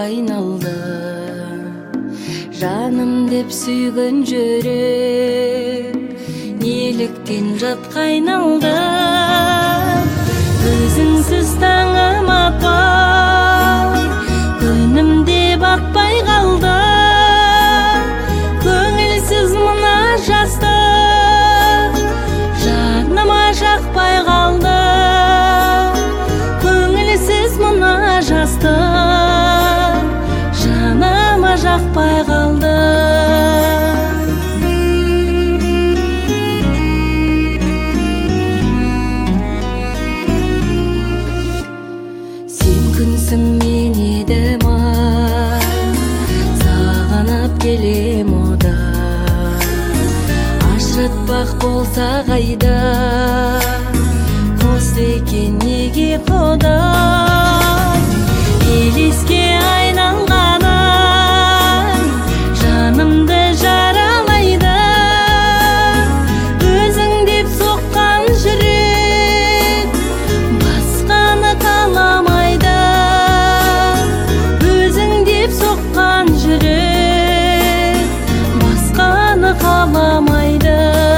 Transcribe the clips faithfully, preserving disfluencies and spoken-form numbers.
кайналды. Жаным деп сүйгөн жүрөк неліктен жатқа айналды. Өзіңсіз таңым атпай, күнімде батпай қалды. Көңілсіз мына жастық жаныма жақпай қалды. Көңілсіз мына жастық жаныма жақпай қалды. Күнсің мен едім ай, сағынып келем ода. Ажыратпақ болса қайда, қос екен неге құдай. Елеске айналғаның жанымды жаралайды. Өзің деп соққан жүрек басқаны қаламайды. Соққан жүрек басқаны қаламайды.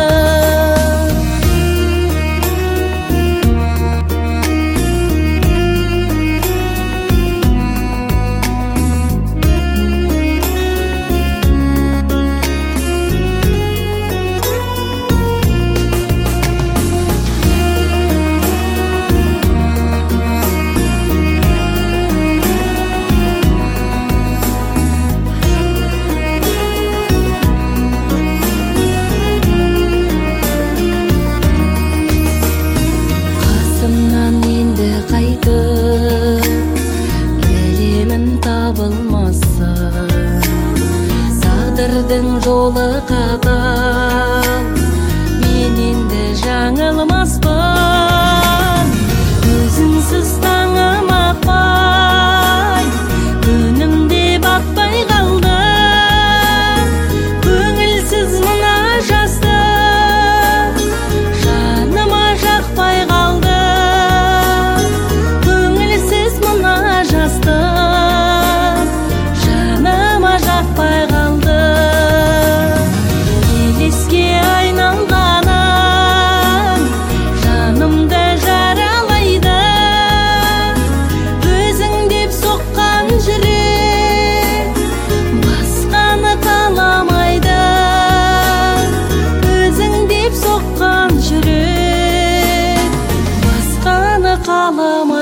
Тағдырдың жолы қатал, мен енді жаңылмаспын. Өзіңсіз таңым атпай, күнімде батпай қалды. Көңілсіз мына жастық жаныма жақпай қалды. Көңілсіз мына жастық жаныма жақпай қалды. Елеске айналғаның жанымды жаралайды. Өзің деп соққан жүрек басқаны қаламайды. Өзің деп соққан жүрек басқаны қаламайды.